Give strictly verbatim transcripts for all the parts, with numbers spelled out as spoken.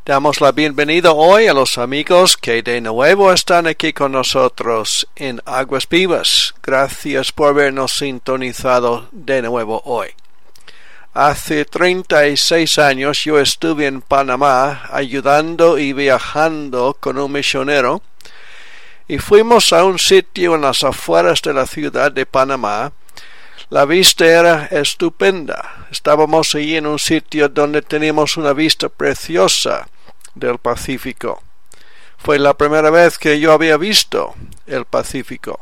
Damos la bienvenida hoy a los amigos que de nuevo están aquí con nosotros en Aguas Vivas. Gracias por habernos sintonizado de nuevo hoy. Hace treinta y seis años yo estuve en Panamá ayudando y viajando con un misionero y fuimos a un sitio en las afueras de la ciudad de Panamá. La vista era estupenda. Estábamos allí en un sitio donde teníamos una vista preciosa del Pacífico. Fue la primera vez que yo había visto el Pacífico.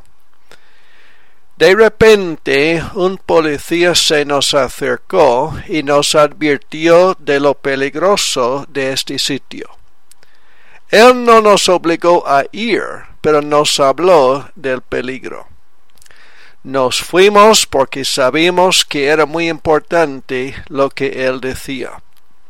De repente, un policía se nos acercó y nos advirtió de lo peligroso de este sitio. Él no nos obligó a ir, pero nos habló del peligro. Nos fuimos porque sabíamos que era muy importante lo que él decía.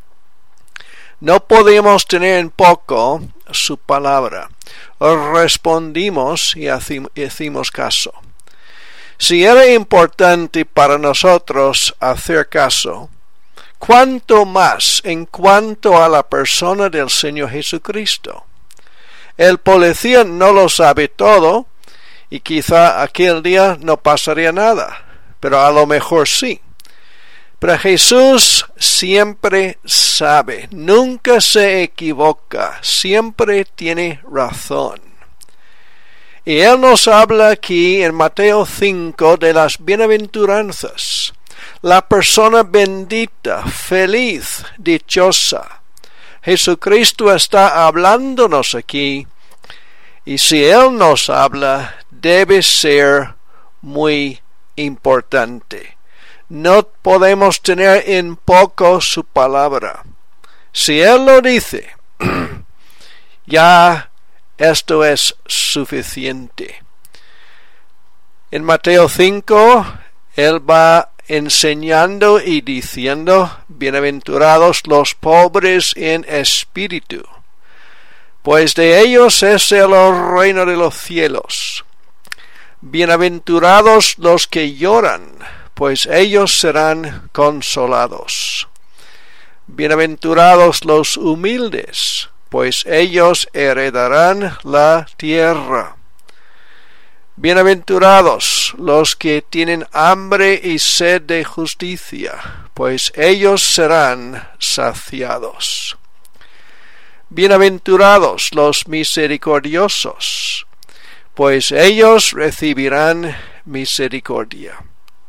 No podíamos tener en poco su palabra. Respondimos y hicimos caso. Si era importante para nosotros hacer caso, ¿cuánto más en cuanto a la persona del Señor Jesucristo? El policía no lo sabe todo, y quizá aquel día no pasaría nada, pero a lo mejor sí. Pero Jesús siempre sabe, nunca se equivoca, siempre tiene razón. Y Él nos habla aquí en Mateo cinco de las bienaventuranzas. La persona bendita, feliz, dichosa. Jesucristo está hablándonos aquí, y si Él nos habla, debe ser muy importante. No podemos tener en poco su palabra. Si Él lo dice, ya esto es suficiente. En Mateo cinco, Él va enseñando y diciendo, bienaventurados los pobres en espíritu, pues de ellos es el reino de los cielos. Bienaventurados los que lloran, pues ellos serán consolados. Bienaventurados los humildes, pues ellos heredarán la tierra. Bienaventurados los que tienen hambre y sed de justicia, pues ellos serán saciados. Bienaventurados los misericordiosos, pues ellos recibirán misericordia.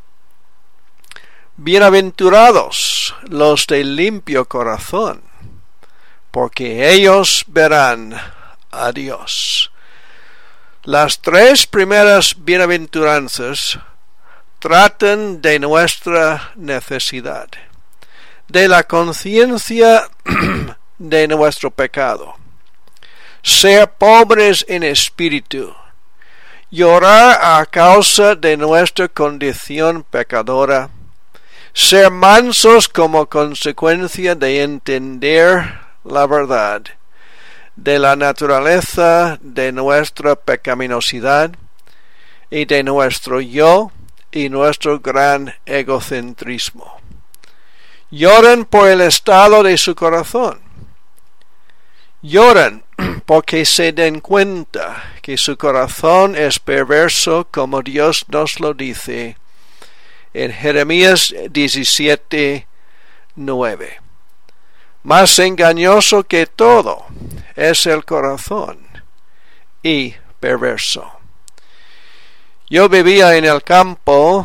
Bienaventurados los de limpio corazón, porque ellos verán a Dios. Las tres primeras bienaventuranzas tratan de nuestra necesidad, de la conciencia de nuestro pecado, ser pobres en espíritu, llorar a causa de nuestra condición pecadora, ser mansos como consecuencia de entender la verdad de la naturaleza de nuestra pecaminosidad y de nuestro yo y nuestro gran egocentrismo. Lloran por el estado de su corazón. Lloran porque se den cuenta que su corazón es perverso, como Dios nos lo dice en Jeremías diecisiete, nueve. Más engañoso que todo es el corazón y perverso. Yo vivía en el campo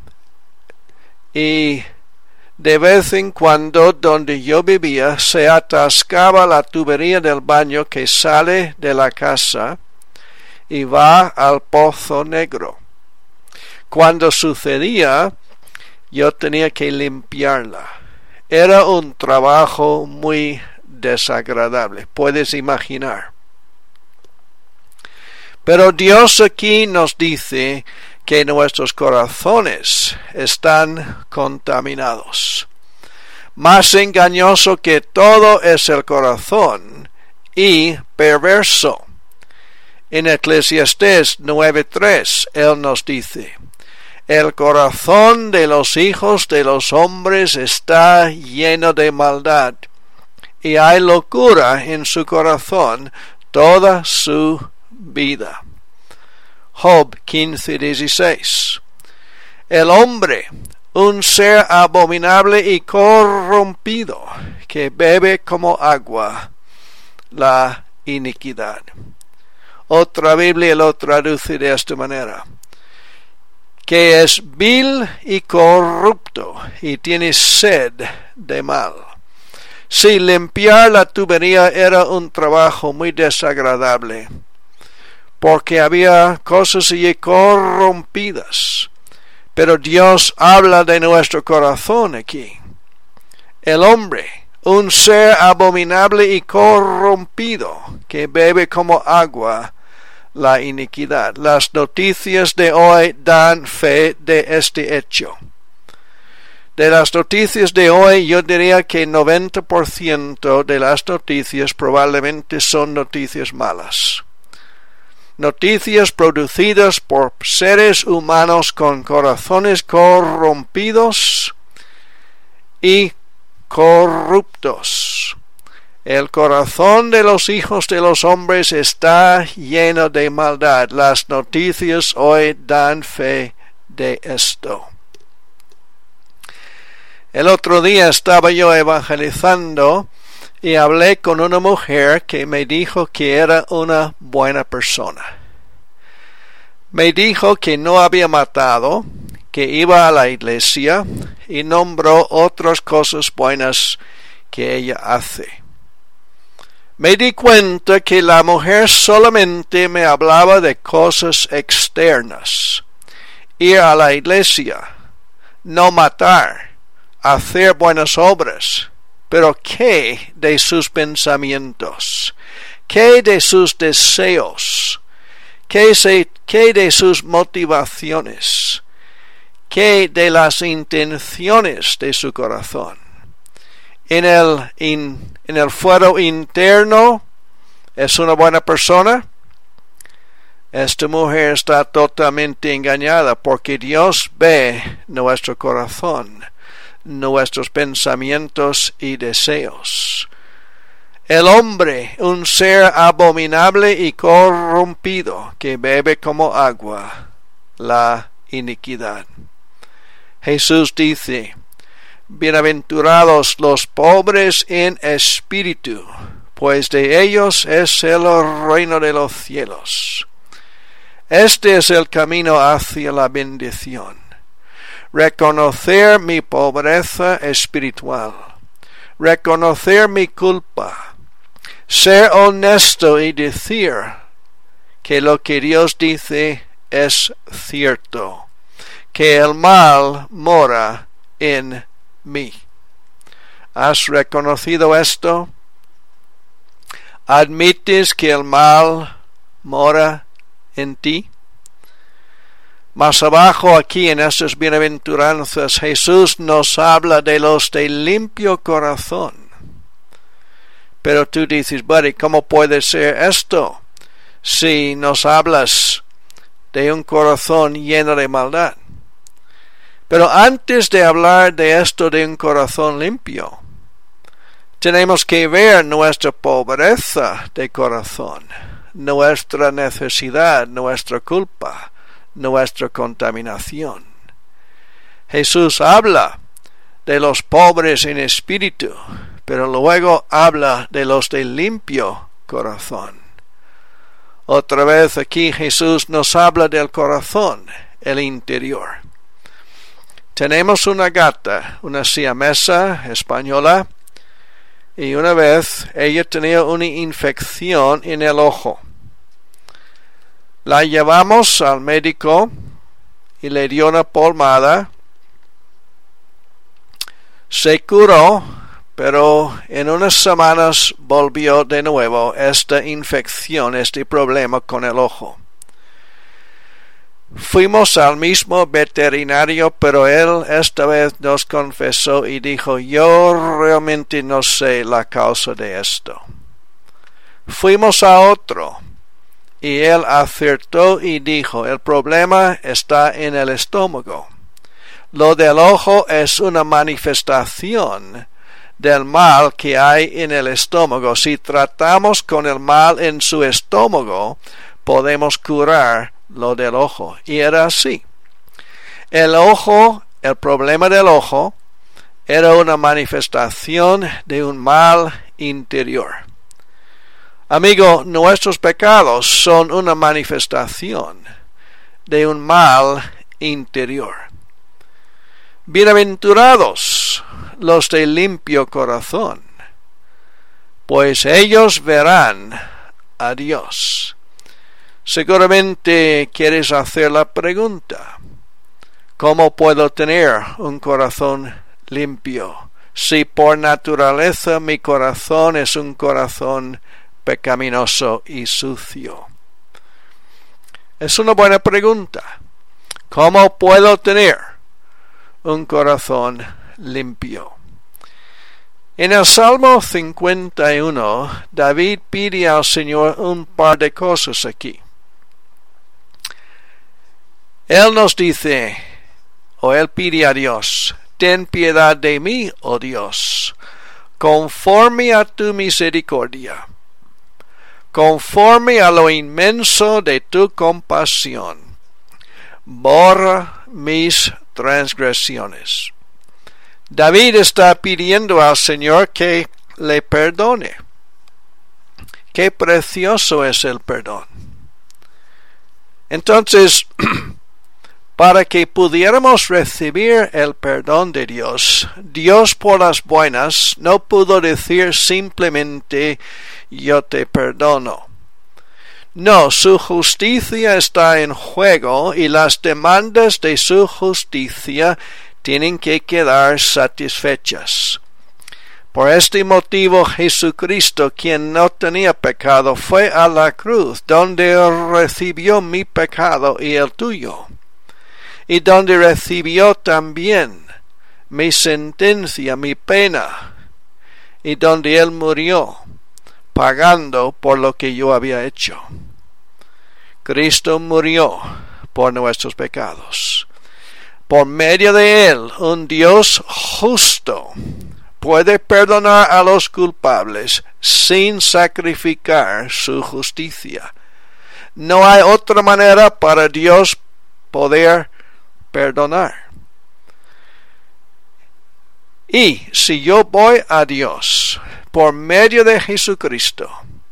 y de vez en cuando donde yo vivía se atascaba la tubería del baño que sale de la casa y va al pozo negro. Cuando sucedía, yo tenía que limpiarla. Era un trabajo muy desagradable, puedes imaginar. Pero Dios aquí nos dice que nuestros corazones están contaminados. Más engañoso que todo es el corazón y perverso. En Eclesiastés nueve tres, Él nos dice: el corazón de los hijos de los hombres está lleno de maldad, y hay locura en su corazón toda su vida. Job quince dieciséis. El hombre, un ser abominable y corrompido, que bebe como agua la iniquidad. Otra Biblia lo traduce de esta manera: que es vil y corrupto y tiene sed de mal. Si limpiar la tubería era un trabajo muy desagradable, porque había cosas allí corrompidas. Pero Dios habla de nuestro corazón aquí. El hombre, un ser abominable y corrompido, que bebe como agua la iniquidad. Las noticias de hoy dan fe de este hecho. De las noticias de hoy, yo diría que el noventa por ciento de las noticias probablemente son noticias malas. Noticias producidas por seres humanos con corazones corrompidos y corruptos. El corazón de los hijos de los hombres está lleno de maldad. Las noticias hoy dan fe de esto. El otro día estaba yo evangelizando y hablé con una mujer que me dijo que era una buena persona. Me dijo que no había matado, que iba a la iglesia y nombró otras cosas buenas que ella hace. Me di cuenta que la mujer solamente me hablaba de cosas externas: ir a la iglesia, no matar, hacer buenas obras. Pero ¿qué de sus pensamientos? ¿Qué de sus deseos? ¿Qué, se, qué de sus motivaciones? ¿Qué de las intenciones de su corazón? En el, in, en el fuero interno, ¿es una buena persona? Esta mujer está totalmente engañada, porque Dios ve nuestro corazón, nuestros pensamientos y deseos. El hombre, un ser abominable y corrompido, que bebe como agua la iniquidad. Jesús dice: bienaventurados los pobres en espíritu, pues de ellos es el reino de los cielos. Este es el camino hacia la bendición. Reconocer mi pobreza espiritual, reconocer mi culpa, ser honesto y decir que lo que Dios dice es cierto, que el mal mora en mí. ¿Has reconocido esto? ¿Admites que el mal mora en ti? Más abajo aquí en estas bienaventuranzas, Jesús nos habla de los de limpio corazón. Pero tú dices: buddy, ¿cómo puede ser esto si nos hablas de un corazón lleno de maldad? Pero antes de hablar de esto de un corazón limpio, tenemos que ver nuestra pobreza de corazón, nuestra necesidad, nuestra culpa, nuestra contaminación. Jesús habla de los pobres en espíritu, pero luego habla de los de limpio corazón. Otra vez aquí Jesús nos habla del corazón, el interior. Tenemos una gata, una siamesa española, y una vez ella tenía una infección en el ojo. La llevamos al médico y le dio una pomada. Se curó, pero en unas semanas volvió de nuevo esta infección, este problema con el ojo. Fuimos al mismo veterinario, pero él esta vez nos confesó y dijo: yo realmente no sé la causa de esto. Fuimos a otro. Y él acertó y dijo: el problema está en el estómago. Lo del ojo es una manifestación del mal que hay en el estómago. Si tratamos con el mal en su estómago, podemos curar lo del ojo. Y era así. El ojo, el problema del ojo, era una manifestación de un mal interior. Amigo, nuestros pecados son una manifestación de un mal interior. Bienaventurados los de limpio corazón, pues ellos verán a Dios. Seguramente quieres hacer la pregunta: ¿cómo puedo tener un corazón limpio si por naturaleza mi corazón es un corazón pecaminoso y sucio? Es una buena pregunta. ¿Cómo puedo tener un corazón limpio? En el Salmo cincuenta y uno, David pide al Señor un par de cosas aquí. Él nos dice, o él pide a Dios: ten piedad de mí, oh Dios, conforme a tu misericordia, conforme a lo inmenso de tu compasión, borra mis transgresiones. David está pidiendo al Señor que le perdone. Qué precioso es el perdón. Entonces, para que pudiéramos recibir el perdón de Dios, Dios por las buenas no pudo decir simplemente yo te perdono. No, su justicia está en juego y las demandas de su justicia tienen que quedar satisfechas. Por este motivo, Jesucristo, quien no tenía pecado, fue a la cruz, donde recibió mi pecado y el tuyo, y donde recibió también mi sentencia, mi pena, y donde Él murió, pagando por lo que yo había hecho. Cristo murió por nuestros pecados. Por medio de Él, un Dios justo puede perdonar a los culpables sin sacrificar su justicia. No hay otra manera para Dios poder perdonar. Y si yo voy a Dios por medio de Jesucristo,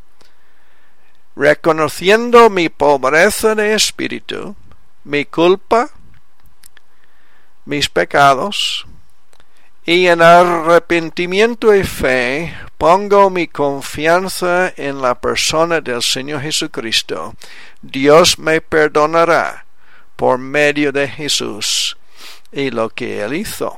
reconociendo mi pobreza de espíritu, mi culpa, mis pecados, y en arrepentimiento y fe pongo mi confianza en la persona del Señor Jesucristo, Dios me perdonará por medio de Jesús y lo que Él hizo.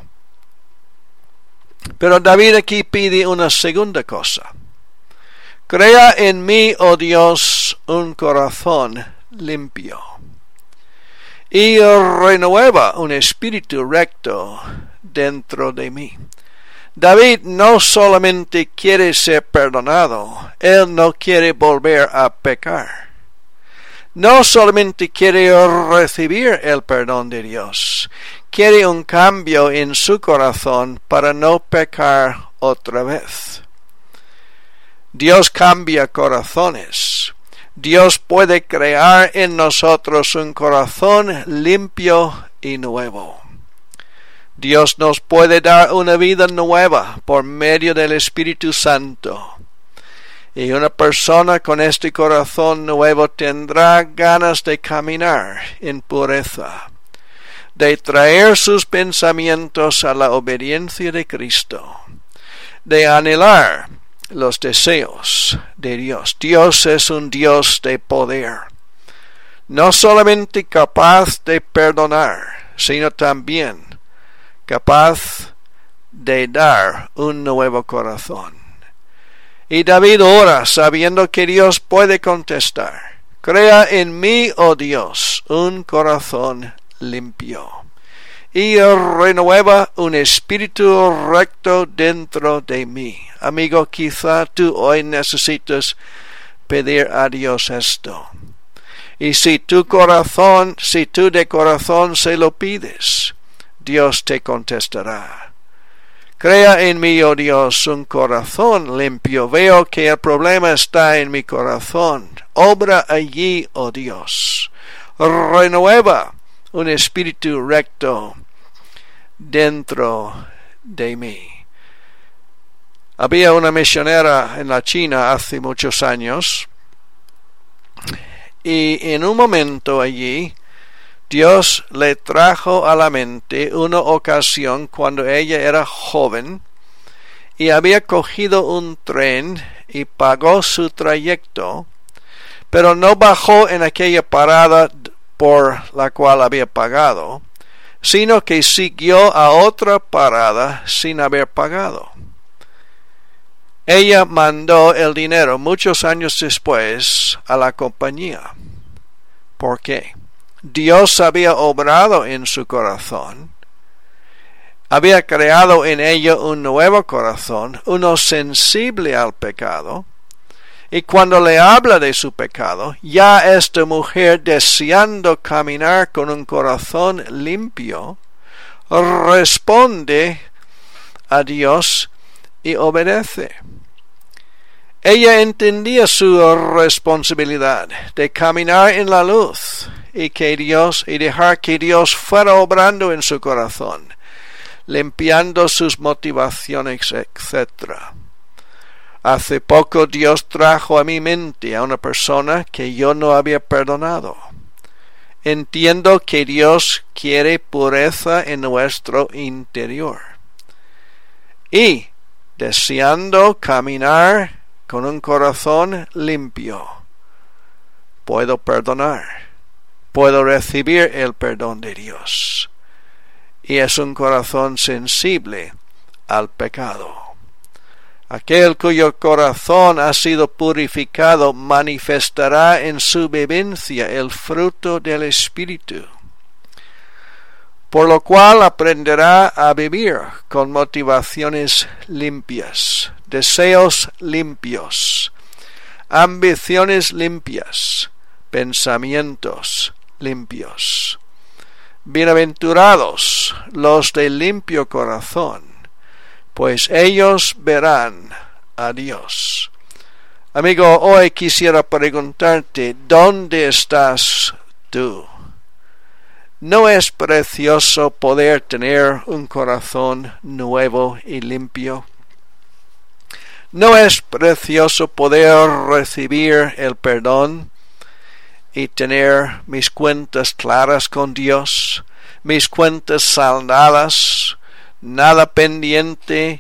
Pero David aquí pide una segunda cosa. Crea en mí, oh Dios, un corazón limpio, y renueva un espíritu recto dentro de mí. David no solamente quiere ser perdonado, él no quiere volver a pecar. No solamente quiere recibir el perdón de Dios, quiere un cambio en su corazón para no pecar otra vez. Dios cambia corazones. Dios puede crear en nosotros un corazón limpio y nuevo. Dios nos puede dar una vida nueva por medio del Espíritu Santo. Y una persona con este corazón nuevo tendrá ganas de caminar en pureza, de traer sus pensamientos a la obediencia de Cristo, de anhelar los deseos de Dios. Dios es un Dios de poder, no solamente capaz de perdonar, sino también capaz de dar un nuevo corazón. Y David ora sabiendo que Dios puede contestar: crea en mí, oh Dios, un corazón limpio, y renueva un espíritu recto dentro de mí. Amigo, quizá tú hoy necesitas pedir a Dios esto. Y si tu corazón, si tú de corazón se lo pides, Dios te contestará. Crea en mí, oh Dios, un corazón limpio. Veo que el problema está en mi corazón. Obra allí, oh Dios. Renueva un espíritu recto dentro de mí. Había una misionera en la China hace muchos años, y en un momento allí Dios le trajo a la mente una ocasión cuando ella era joven y había cogido un tren y pagó su trayecto, pero no bajó en aquella parada por la cual había pagado, sino que siguió a otra parada sin haber pagado. Ella mandó el dinero muchos años después a la compañía. ¿Por qué? Dios había obrado en su corazón, había creado en ella un nuevo corazón, uno sensible al pecado, y cuando le habla de su pecado, ya esta mujer, deseando caminar con un corazón limpio, responde a Dios y obedece. Ella entendía su responsabilidad de caminar en la luz y que Dios y dejar que Dios fuera obrando en su corazón, limpiando sus motivaciones, etcétera. Hace poco Dios trajo a mi mente a una persona que yo no había perdonado. Entiendo que Dios quiere pureza en nuestro interior. Y, deseando caminar con un corazón limpio, puedo perdonar, puedo recibir el perdón de Dios. Y es un corazón sensible al pecado. Aquel cuyo corazón ha sido purificado manifestará en su vivencia el fruto del Espíritu, por lo cual aprenderá a vivir con motivaciones limpias, deseos limpios, ambiciones limpias, pensamientos limpios. Bienaventurados los de limpio corazón, pues ellos verán a Dios. Amigo, hoy quisiera preguntarte, ¿dónde estás tú? ¿No es precioso poder tener un corazón nuevo y limpio? ¿No es precioso poder recibir el perdón y tener mis cuentas claras con Dios, mis cuentas saldadas, nada pendiente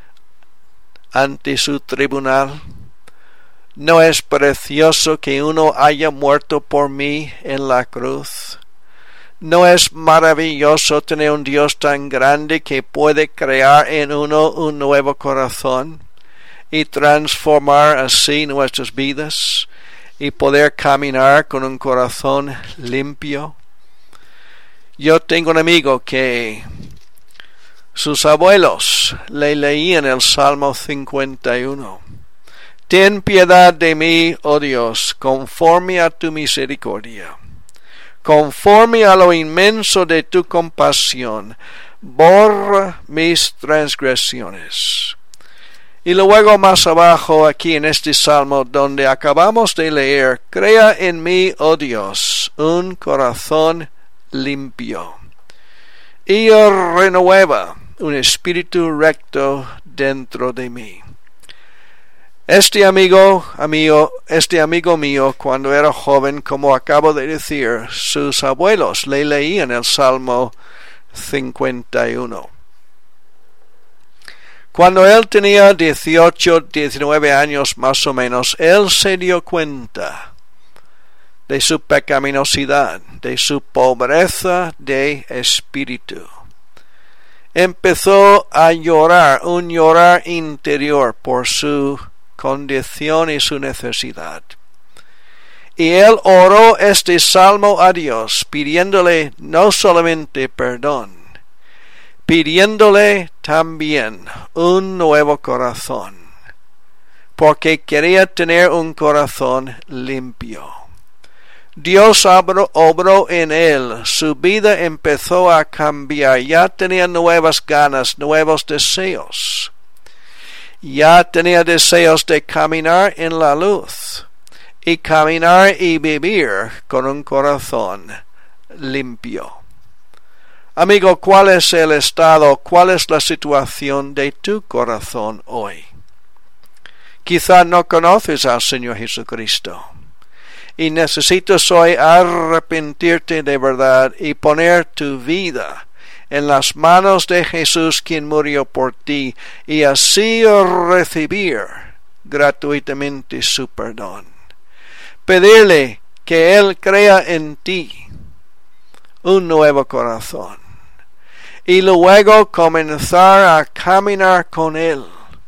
ante su tribunal? ¿No es precioso que uno haya muerto por mí en la cruz? ¿No es maravilloso tener un Dios tan grande que puede crear en uno un nuevo corazón y transformar así nuestras vidas y poder caminar con un corazón limpio? Yo tengo un amigo que sus abuelos le leían el Salmo cincuenta y uno. Ten piedad de mí, oh Dios, conforme a tu misericordia. Conforme a lo inmenso de tu compasión, borra mis transgresiones. Y luego más abajo, aquí en este Salmo, donde acabamos de leer, crea en mí, oh Dios, un corazón limpio, y renueva un espíritu recto dentro de mí. Este amigo, amigo, este amigo mío, cuando era joven, como acabo de decir, sus abuelos le leían el Salmo cincuenta y uno. Cuando él tenía dieciocho, diecinueve años más o menos, él se dio cuenta de su pecaminosidad, de su pobreza de espíritu. Empezó a llorar, un llorar interior por su condición y su necesidad. Y él oró este salmo a Dios, pidiéndole no solamente perdón, pidiéndole también un nuevo corazón, porque quería tener un corazón limpio. Dios obró, obró en él, su vida empezó a cambiar, ya tenía nuevas ganas, nuevos deseos. Ya tenía deseos de caminar en la luz y caminar y vivir con un corazón limpio. Amigo, ¿cuál es el estado, cuál es la situación de tu corazón hoy? Quizá no conoces al Señor Jesucristo y necesitas hoy arrepentirte de verdad y poner tu vida en las manos de Jesús, quien murió por ti, y así recibir gratuitamente su perdón. Pedirle que Él crea en ti un nuevo corazón y luego comenzar a caminar con Él,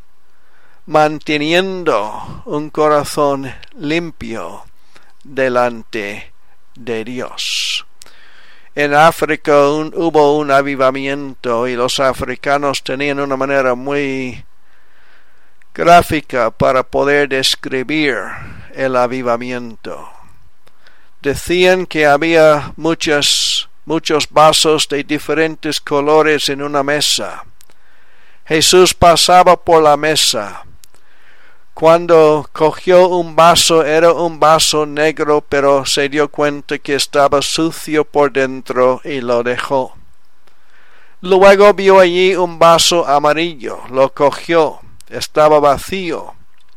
manteniendo un corazón limpio delante de Dios. En África un, hubo un avivamiento y los africanos tenían una manera muy gráfica para poder describir el avivamiento. Decían que había muchas, muchos vasos de diferentes colores en una mesa. Jesús pasaba por la mesa. Cuando cogió un vaso, era un vaso negro, pero se dio cuenta que estaba sucio por dentro y lo dejó. Luego vio allí un vaso amarillo, lo cogió, estaba vacío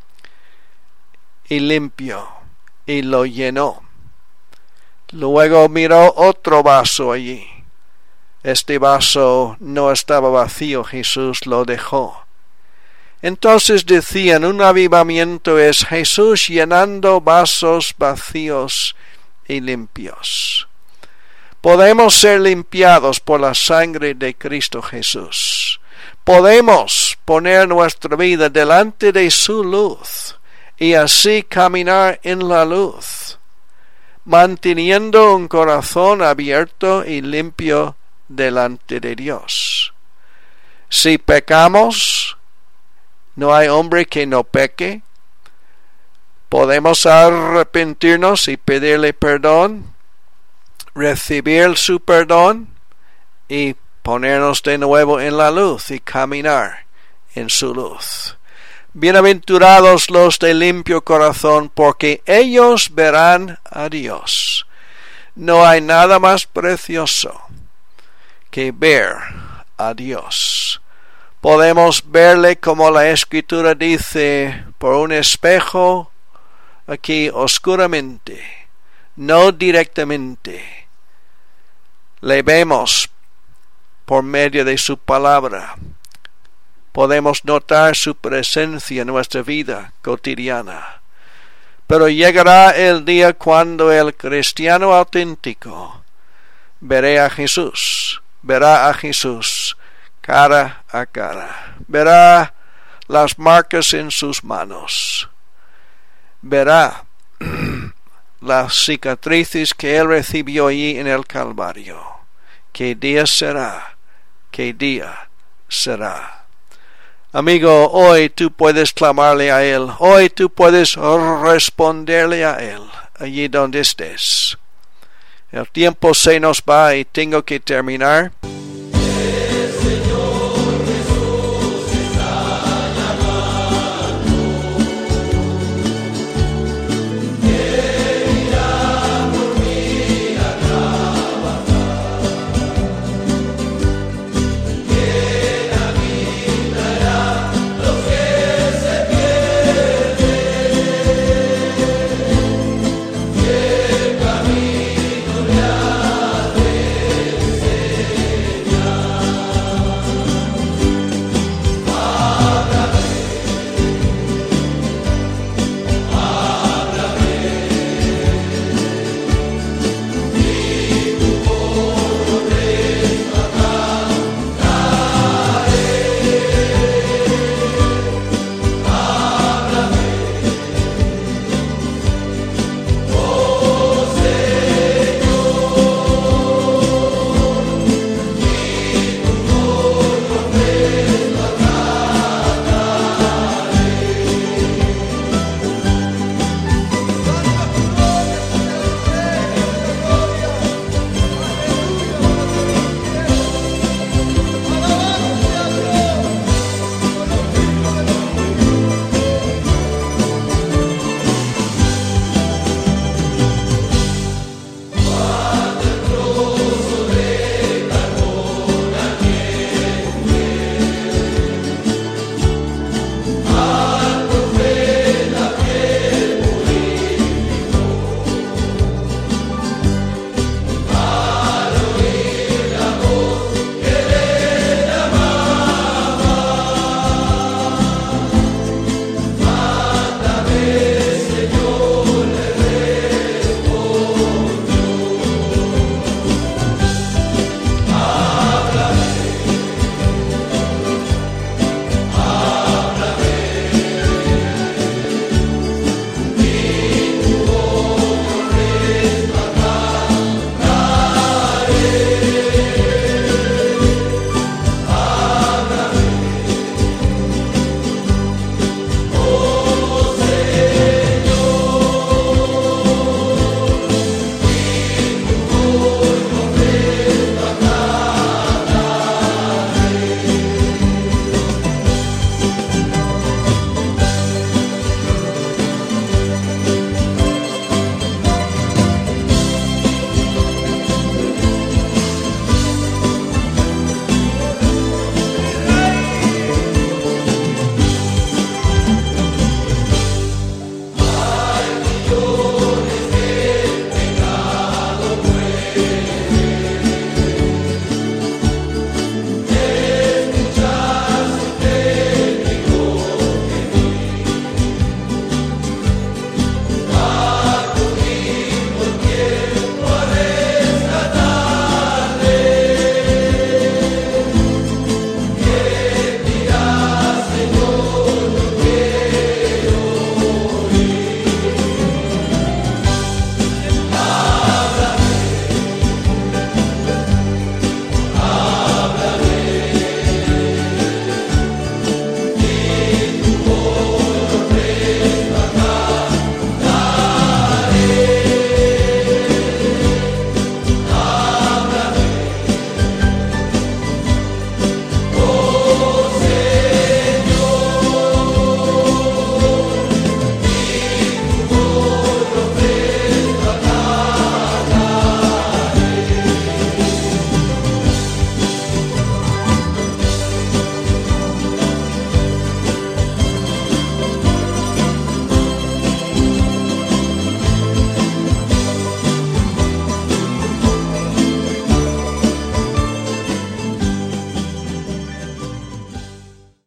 y limpio, y lo llenó. Luego miró otro vaso allí. Este vaso no estaba vacío, Jesús lo dejó. Entonces decían, un avivamiento es Jesús llenando vasos vacíos y limpios. Podemos ser limpiados por la sangre de Cristo Jesús. Podemos poner nuestra vida delante de su luz y así caminar en la luz, manteniendo un corazón abierto y limpio delante de Dios. Si pecamos, no hay hombre que no peque. Podemos arrepentirnos y pedirle perdón, recibir su perdón y ponernos de nuevo en la luz y caminar en su luz. Bienaventurados los de limpio corazón, porque ellos verán a Dios. No hay nada más precioso que ver a Dios. Podemos verle, como la Escritura dice, por un espejo aquí oscuramente, no directamente. Le vemos por medio de su palabra. Podemos notar su presencia en nuestra vida cotidiana. Pero llegará el día cuando el cristiano auténtico verá a Jesús, verá a Jesús cara a cara, verá las marcas en sus manos, verá las cicatrices que él recibió allí en el Calvario. ¿Qué día será? ¿Qué día será? Amigo, hoy tú puedes clamarle a Él, hoy tú puedes responderle a Él, allí donde estés. El tiempo se nos va y tengo que terminar.